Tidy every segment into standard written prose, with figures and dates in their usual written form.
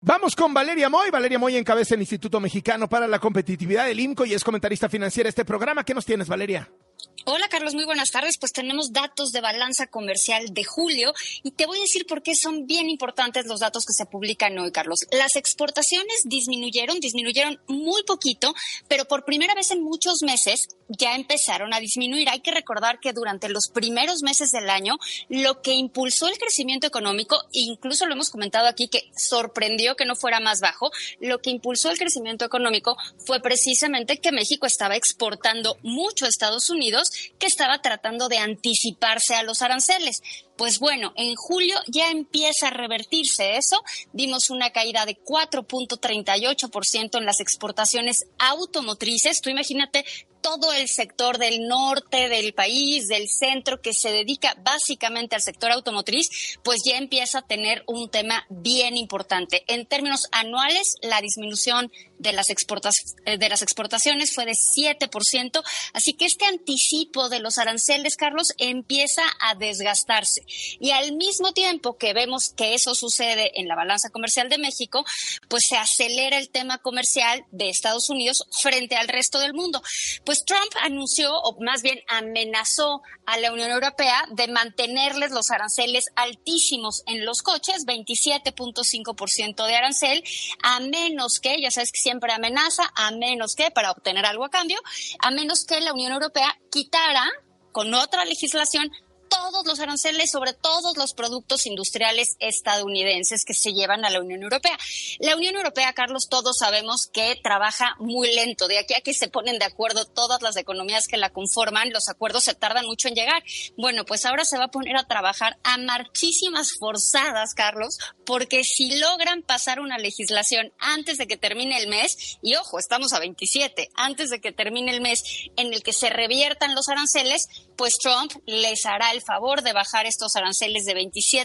Vamos con Valeria Moy. Valeria Moy encabeza el Instituto Mexicano para la Competitividad del IMCO y es comentarista financiera de este programa. ¿Qué nos tienes, Valeria? Hola, Carlos, muy buenas tardes. Pues tenemos datos de balanza comercial de julio y te voy a decir por qué son bien importantes los datos que se publican hoy, Carlos. Las exportaciones disminuyeron muy poquito, pero por primera vez en muchos meses ya empezaron a disminuir. Hay que recordar que durante los primeros meses del año, lo que impulsó el crecimiento económico, incluso lo hemos comentado aquí que sorprendió que no fuera más bajo, lo que impulsó el crecimiento económico fue precisamente que México estaba exportando mucho a Estados Unidos, que estaba tratando de anticiparse a los aranceles. Pues bueno, en julio ya empieza a revertirse eso. Vimos una caída de 4.38% en las exportaciones automotrices. Tú imagínate todo el sector del norte del país, del centro, que se dedica básicamente al sector automotriz, pues ya empieza a tener un tema bien importante. En términos anuales, la disminución de las exportaciones fue de 7%, así que este anticipo de los aranceles, Carlos, empieza a desgastarse. Y al mismo tiempo que vemos que eso sucede en la balanza comercial de México, pues se acelera el tema comercial de Estados Unidos frente al resto del mundo. Pues Trump anunció, o más bien amenazó a la Unión Europea de mantenerles los aranceles altísimos en los coches, 27.5% de arancel, a menos que, ya sabes que siempre amenaza, a menos que, para obtener algo a cambio, a menos que la Unión Europea quitara con otra legislación todos los aranceles sobre todos los productos industriales estadounidenses que se llevan a la Unión Europea. La Unión Europea, Carlos, todos sabemos que trabaja muy lento. De aquí a que se ponen de acuerdo todas las economías que la conforman, los acuerdos se tardan mucho en llegar. Bueno, pues ahora se va a poner a trabajar a marchísimas forzadas, Carlos, porque si logran pasar una legislación antes de que termine el mes, y ojo, estamos a 27, antes de que termine el mes en el que se reviertan los aranceles, pues Trump les hará el favor de bajar estos aranceles de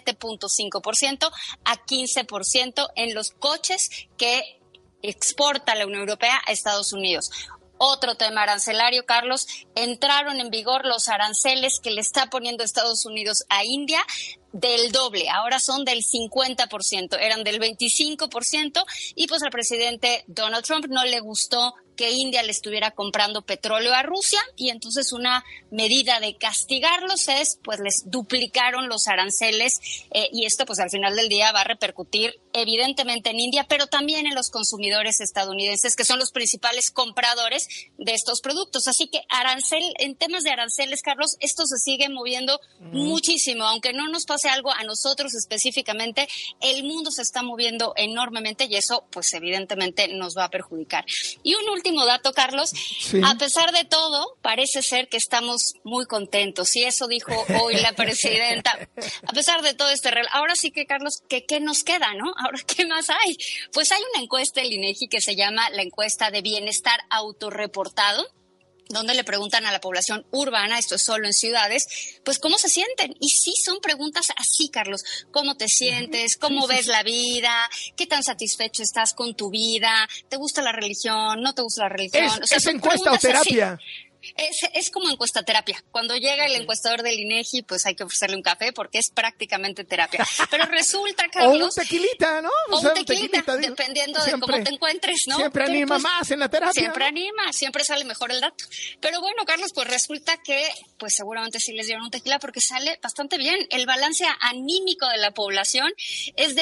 27.5% a 15% en los coches que exporta la Unión Europea a Estados Unidos. Otro tema arancelario, Carlos, entraron en vigor los aranceles que le está poniendo Estados Unidos a India del doble, ahora son del 50%, eran del 25% y pues al presidente Donald Trump no le gustó que India le estuviera comprando petróleo a Rusia y entonces una medida de castigarlos es, pues les duplicaron los aranceles y esto pues al final del día va a repercutir evidentemente en India, pero también en los consumidores estadounidenses que son los principales compradores de estos productos. Así que en temas de aranceles, Carlos, esto se sigue moviendo muchísimo, aunque no nos pase algo a nosotros específicamente, el mundo se está moviendo enormemente y eso pues evidentemente nos va a perjudicar. Y un último dato, Carlos, sí. A pesar de todo, parece ser que estamos muy contentos y eso dijo hoy la presidenta. A pesar de todo ahora sí que, Carlos, ¿qué nos queda, no? Ahora, ¿qué más hay? Pues hay una encuesta del INEGI que se llama la encuesta de bienestar autorreportado, donde le preguntan a la población urbana, esto es solo en ciudades, pues cómo se sienten. Y sí son preguntas así, Carlos, ¿cómo te sientes? ¿Cómo ves la vida? ¿Qué tan satisfecho estás con tu vida? ¿Te gusta la religión? ¿No te gusta la religión? ¿Es encuesta o terapia? Así. Es como encuesta terapia. Cuando llega el encuestador del INEGI, pues hay que ofrecerle un café porque es prácticamente terapia. Pero resulta, Carlos... O un tequilita, ¿no? O un tequilita, dependiendo de cómo te encuentres, ¿no? Siempre anima más en la terapia. Siempre anima, siempre sale mejor el dato. Pero bueno, Carlos, pues resulta que pues seguramente sí les dieron un tequila porque sale bastante bien. El balance anímico de la población es de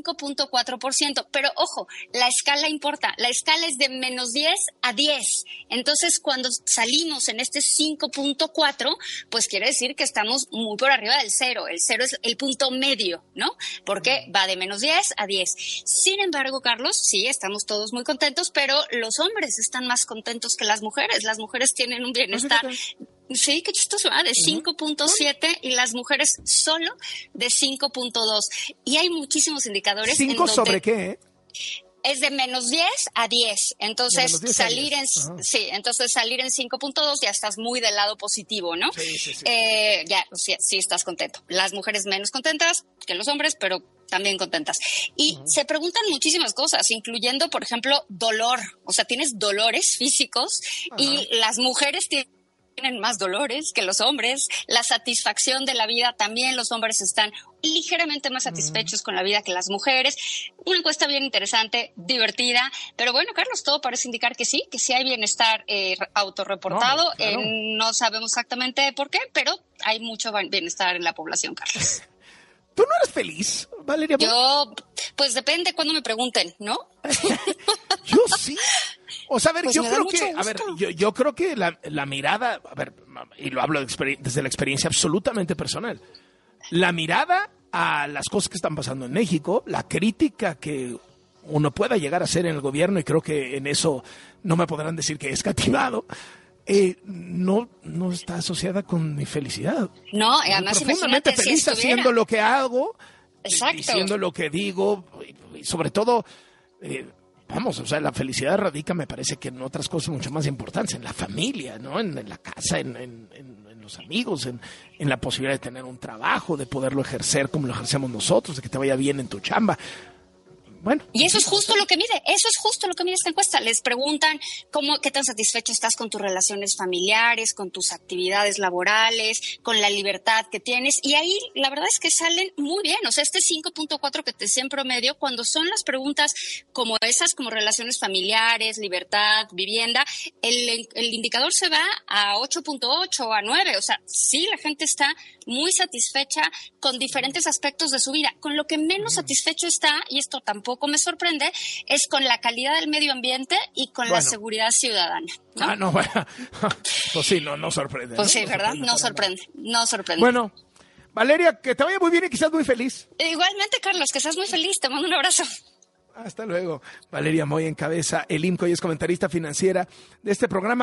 5.4%. Pero ojo, la escala importa. La escala es de menos 10 a 10. Entonces, cuando salimos en este 5.4, pues quiere decir que estamos muy por arriba del cero. El cero es el punto medio, ¿no? Porque va de menos 10 a 10. Sin embargo, Carlos, sí, estamos todos muy contentos, pero los hombres están más contentos que las mujeres. Las mujeres tienen un bienestar... Sí, qué chistoso, de 5.7 y las mujeres solo de 5.2. Y hay muchísimos indicadores. ¿5 sobre qué? Es de menos 10 a 10. Entonces, salir en 5.2 ya estás muy del lado positivo, ¿no? Sí. Sí estás contento. Las mujeres menos contentas que los hombres, pero también contentas. Y se preguntan muchísimas cosas, incluyendo, por ejemplo, dolor. O sea, tienes dolores físicos y las mujeres tienen tienen más dolores que los hombres, la satisfacción de la vida también, los hombres están ligeramente más satisfechos con la vida que las mujeres. Una encuesta bien interesante, divertida, pero bueno, Carlos, todo parece indicar que sí hay bienestar autorreportado. No, claro. No sabemos exactamente por qué, pero hay mucho bienestar en la población, Carlos. ¿Tú no eres feliz, Valeria? Yo, pues depende cuando me pregunten, ¿no? Yo sí. O sea, a ver, Pues yo me da creo mucho que, a ver, gusto. yo creo que la mirada, a ver, y lo hablo desde la experiencia absolutamente personal, la mirada a las cosas que están pasando en México, la crítica que uno pueda llegar a hacer en el gobierno, y creo que en eso no me podrán decir que he escatimado, no está asociada con mi felicidad. No, Soy además profundamente imagínate feliz si estuviera. haciendo lo que hago, Exacto. diciendo lo que digo, y sobre todo, vamos, o sea, la felicidad radica, me parece, que en otras cosas mucho más importantes, en la familia, ¿no? En la casa, en los amigos, en la posibilidad de tener un trabajo, de poderlo ejercer como lo ejercemos nosotros, de que te vaya bien en tu chamba. Bueno, Y eso es justo lo que mide, esta encuesta. Les preguntan qué tan satisfecho estás con tus relaciones familiares, con tus actividades laborales, con la libertad que tienes. Y ahí la verdad es que salen muy bien. O sea, este 5.4 que te decía en promedio, cuando son las preguntas como esas, como relaciones familiares, libertad, vivienda, el indicador se va a 8.8 o a 9. O sea, sí, la gente está muy satisfecha con diferentes aspectos de su vida. Con lo que menos satisfecho está, y esto tampoco me sorprende, es con la calidad del medio ambiente y con la seguridad ciudadana, ¿no? bueno. Pues sí, no sorprende. Pues ¿no? sí, ¿verdad? No sorprende. Bueno, Valeria, que te vaya muy bien y quizás muy feliz. Igualmente, Carlos, que seas muy feliz. Te mando un abrazo. Hasta luego. Valeria Moy encabeza el IMCO y es comentarista financiera de este programa.